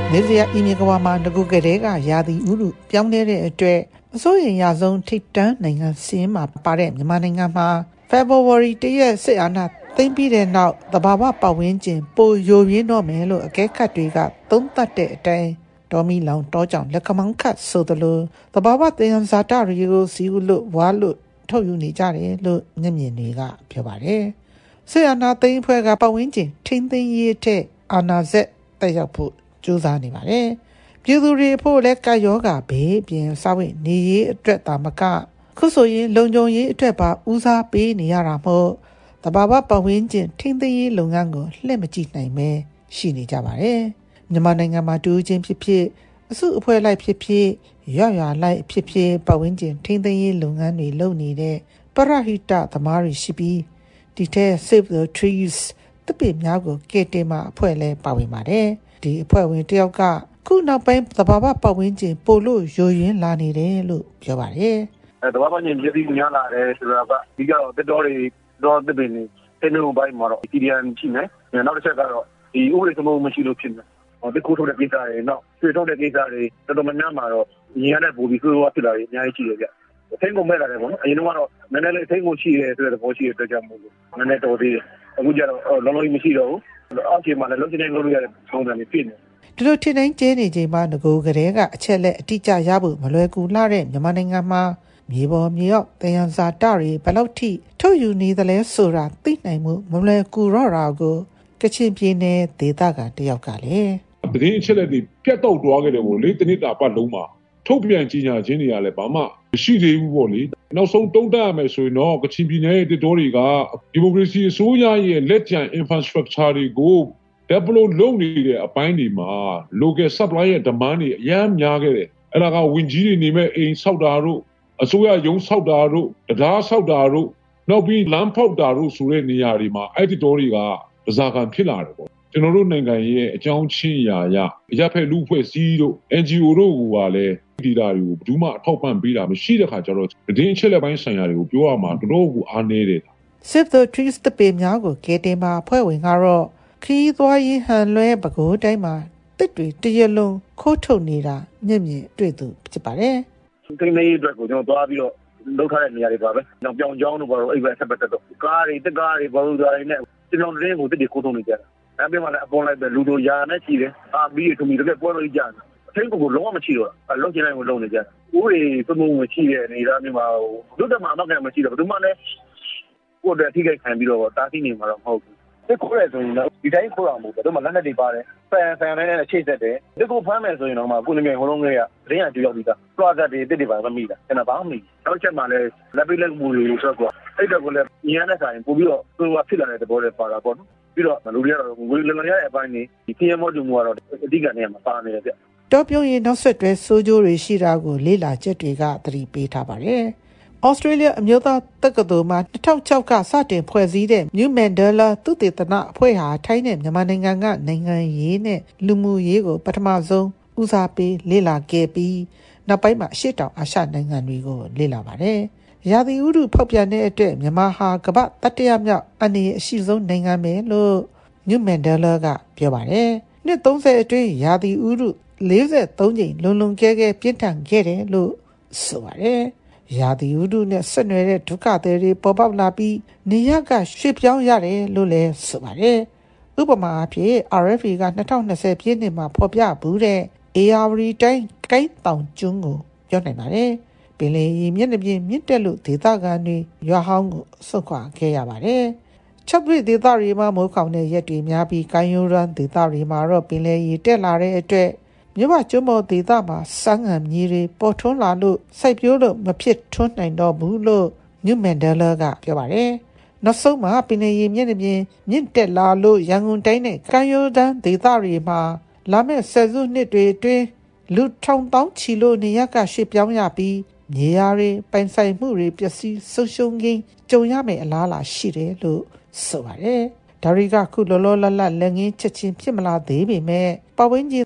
နေစရာအီမီကဝါမှာငကူကလေးကရာသီဥတုပြောင်းလဲတဲ့အတွက်အစိုးရရာဆုံးထိပ်တန်းနိုင်ငံစင်းမှာပါတဲ့မြန်မာနိုင်ငံမှာ February 1 ရက်စစ်အာဏာသိမ်းပြီးတဲ့နောက်သဘာဝပတ်ဝန်းကျင်ပိုယိုယွင်းတော့မယ်လို့အကဲခတ်တွေကသုံးသပ်တဲ့အတိုင်းတော်မီလောင်တောကြောင့်လက်ခမောင်းခတ်ဆိုသလိုသဘာဝသယံဇာတတွေကိုစီးဥလို့ဝါလို့ထုတ်ယူနေကြတယ်လို့မျက်မြင်တွေကပြောပါတယ်။စစ်အာဏာသိမ်းဖွဲ့ကပတ်ဝန်းကျင်ထိန်းသိမ်းရေးတဲ့အာဏာစက်တက်ရောက်ဖို့ကြိုးစားနေပါတယ်။ပြည်သူတွေဖို့လည်းကာယောဂဘေးပြင်စာဝတ်နေရေးအတွက်သာမကခုဆိုရင်လုံခြုံရေးအတွက်ပါဦးစားပေးနေရတာမို့တဘာဝပတ်ဝန်းကျင်ထိန်းသိမ်းရေးလုပ်ငန်းကိုလှည့်မကြည့်နိုင်ပဲရှိနေကြပါတယ်။မြန်မာနိုင်ငံမှာတူးချင်းဖြစ်ဖြစ်အစုအဖွဲ့လိုက်ဖြစ်ဖြစ်ရွလိုက်ဖြစ်ဖြစ်ပတ်ဝန်းကျင်ထိန်းသိမ်းရေးလုပ်ငန်းတွေလုပ်နေတဲ့ပရဟိတသမားတွေရှိပြီးဒီထဲ Save the Trees တပိများကိုကယ်တင်မှာအဖွဲ့လဲပါဝင်ပါတယ်။ဒီအဖွဲ့ဝင်တယောက်ကခုနောက်ပိုင်းသဘာဝပတ်ဝန်းကျင်ပို့လို့ယိုယွင်းလာနေတယ်လို့ပြောပါတယ်။သဘာဝပတ်ဝန်းကျင်ပြည်သူများလာတယ်ဆိုတာကအဓိကတော့တက်တော်တွေတော့တပင်းနေတဲ့နေဘိုင်းမှာတော့ CDM ရှိနေ။နောက်တစ်ချက်ကတော့ဒီဥပဒေသမုံမရှိလို့ဖြစ်နေ။ဒီကိုထုတ်တဲ့ကိစ္စတွေနောက်ဆွေထုတ်တဲ့ကိစ္စတွေတော်တော်များများမှာတော့ညီရတဲ့ဘူပြီးဆိုတော့ဖြစ်လာတယ်အများကြီးရှိတယ်ဗျ။အထင်းကုန်မဲ့လာတယ်ပေါ့နော်။အရင်ကတော့နည်းနည်းလေးအထင်းကုန်ရှိတယ်ဆိုတဲ့သဘောရှိတဲ့အတွက်ကြောင့်မို့လို့နည်းနည်းတော်သေးတယ်။အခုကျတော့လုံးလုံးမရှိတော့ဘူး။အောက်ခြေမှာလည်းလုံးချင်းလုံးလို့ရတဲ့ပုံစံမျိုးဖြစ်နေဒီလိုထင်တိုင်းကျဲနေချိန်မှာငကိုကလေးကအချက်လက်အတိအကျရဖို့မလွယ်ကူလှတဲ့မြန်မာနိုင်ငံမှာမြေပေါ်မြေအောက်တယံဇာတတွေဘယ်လောက်ထိထုတ်ယူနေသလဲဆိုတာသိနိုင်မှုမလွယ်ကူတော့တာကိုကချင်ပြည်နယ်ဒေသခံတယောက်ကလည်းသတင်းအချက်လက်တွေပြတ်တော့သွားခဲ့တယ်ပေါ့လေတနစ်တာပတ်လုံးမှာထုတ်ပြန်ကြီးညာခြင်းတွေကလည်းဘာမှမရှိသေးဘူးပေါ့လေနောက်ဆုံးတုံးတက်ရမယ်ဆိုရင်တော့ကချင်ပြည်နယ်ရဲ့တစ်တော်တွေကဒီမိုကရေစီအစိုးရရဲ့လက်ကျန် infrastructure တွေကိုdevelop လုပ်နေတဲ့အပိုင်းတွေမှာ local supply ရဲ့ demand တွေအများများခဲ့တယ်အဲ့ဒါကဝင်ကြီးတွေနေမဲ့အိမ်ဆောက်တာတို့အစိုးရရုံးဆောက်တာတို့တရားဆောက်တာတို့နောက်ပြီးလမ်းဖောက်တာတို့ဆိုတဲ့နေရာတွေမှာအဲ့ဒီတော်တွေကပဇာခံဖြစ်လာတယ်ပေါ့ကျွန်တော်တို့နိုင်ငံရဲ့အကြောင်းချင်းရာအရပ်ဖက်လူဖွဲ့စည်းတို့ NGO တို့ကလည်းဒီတာတွေကိုဘယ်သူမှအထောက်ပံ့ပေးတာမရှိတဲ့ခါကျတော့ဒီအချက်လက်ပိုင်းဆိုင်ရာတွေကိုပြောရမှာတော်တော်ကိုအားနည်းတယ် Save the Trees တပေများကိုကဲတင်မှာအဖွဲ့ဝင်ကတော့ခီးသွားရင်ဟန်လွဲပကိုးတိုင်းမှာတစ်တွေတရလုံးခိုးထုတ်နေတာမျက်မြင်တွေ့သူဖြစ်ပါတယ်။ကိန်းလေးအတွက်ကိုကျွန်တော်သွားပြီးတော့လောက်ထားတဲ့နေရာတွေပါပဲ။နောက်ပြောင်းကြောင်းတို့ဘာလို့အဲ့ဘက်ဆက်ပတ်တော့ကားတွေတက်ကားတွေဘာလို့သွားနေနဲ့ကျွန်တော်လည်းကိုတစ်တွေခိုးထုတ်နေကြတာ။အဲ့ဒီမှာလည်းအပေါ်လိုက်ပဲလူတို့ယာနဲ့ချီတယ်။အာဘီးထုံပြီးတော့ပွဲလို့ကြတယ်။အထင်းကိုလုံးဝမရှိတော့ဘူး။လုံးချင်တိုင်းကိုလုံးနေကြတယ်။ဦးတွေပမုံမရှိတဲ့နေရာမျိုးမှာဒုက္ခမှာတော့မရှိတော့ဘူး။ဒီမှာလည်းကိုယ်တည်းထိခိုက်ခံပြီးတော့တားဆီးနေမှာတော့မဟုတ်ဘူး။ဒီခိုးရဆိုရင်တော့ဒီတိုင်းခိုးအောင်မဟုတ်ဘူး။တို့မှလက်နဲ့တွေပါတယ်။ဖန်နဲ့အခြေဆက်တယ်။ဒီကိုဖမ်းမယ်ဆိုရင်တော့မှကိုနေမြေဟိုလုံးလေးကရင်းရတူရောက်ပြီးသားပလော့ဇက်တွေတစ်တွေပါမမိတာကျွန်တော်ဘာမှမမိနောက်ချက်မှလည်းလက်ပိတ်လက်မှုတွေဆိုတော့အဲ့တော့ကိုလည်းညီရတဲ့ဆိုင်ပို့ပြီးတော့သူကဖြစ်လာတဲ့သဘောတွေပါတာပေါ့နော်ပြီးတော့လူတွေကတော့ငွေလငယ်ရတဲ့အပိုင်းနေဒီခင်းမောတူမှုကတော့အဓိကနေမှာပါနေတယ်ဗျတော့ပြုံးရင်နောက်ဆက်တွဲစိုးကျိုးတွေရှိတာကိုလေ့လာချက်တွေကသတိပေးထားပါတယ်ဩစတြေးလျအမျိုးသားတက္ကသိုလ်မှာ2006ကစတင်ဖွဲ့စည်းတဲ့ New Mandela သုတေသနအဖွဲ့ဟာထိုင်းနဲ့မြန်မာနိုင်ငံကနိုင်ငံရေးနဲ့လူမှုရေးကိုပထမဆုံးဦးစားပေးလေ့လာခဲ့ပြီးနောက်ပိုင်းမှာအရှေ့တောင်အာရှနိုင်ငံတွေကိုလေ့လာပါတယ်။ရာသီဥတုဖောက်ပြန်တဲ့အတွက်မြန်မာဟာကမ္ဘာတတိယမြောက်အနည်းအရှိဆုံးနိုင်ငံပဲလို့ New Mandela ကပြောပါတယ်။နှစ်30အတွင်းရာသီဥတု43ကြိမ်လွန်ကဲပြင်းထန်ခဲ့တယ်လို့ဆိုပါတယ်။ရာသီဥတုနဲ့ဆက်နွယ်တဲ့ဒုက္ခတွေပေါ်ပေါက်လာပြီးနေရကရွှေ့ပြောင်းရတယ်လို့လည်းဆိုပါတယ်။ဥပမာအဖြစ် RFA က2020ပြည့်နှစ်မှာဖော်ပြဘူးတဲ့ AR တိုင်းကိုင်းတောင်ကျွန်းကိုပြောနိုင်ပါတယ်။ပင်လယ်ရေမျက်နှာပြင်မြင့်တက်လို့ဒေသခံတွေရွာဟောင်းကိုဆုတ်ခွာခဲ့ရပါတယ်။ချက်သွေးဒေသတွေမှာမိုးခေါင်တဲ့ရက်တွေများပြီးကိုင်းရိုးရမ်းဒေသတွေမှာတော့ပင်လယ်ရေတက်လာတဲ့အတွက်မြမကျွန်းပေါ်ဒေသမှာစမ်းငံမြေတွေပေါ်ထွန်းလာလို့စိုက်ပျိုးလို့မဖြစ်ထွန်းနိုင်တော့ဘူးလို့ New Mandela ကပြောပါတယ်။နောက်ဆုံးမှာပင်လယ်ရေမျက်နှာပြင်မြင့်တက်လာလို့ရန်ကုန်တိုင်းနဲ့ကမ်းရိုးတန်းဒေသတွေမှာလာမယ့်ဆယ်စုနှစ်တွေအတွင်းလူထောင်တောင်းချီလို့နေရကရွှေ့ပြောင်းရပြီးမြေယာတွေပိုင်ဆိုင်မှုတွေပျက်စီးဆုံးရှုံးခြင်းကြုံရမယ့်အလားအလာရှိတယ်လို့ဆိုပါတယ်။ဒါတွေကခုလောလောလတ်လတ်လက်ငင်းချက်ချင်းဖြစ်မလာသေးပေမဲ့ပတ်ဝန်းကျင်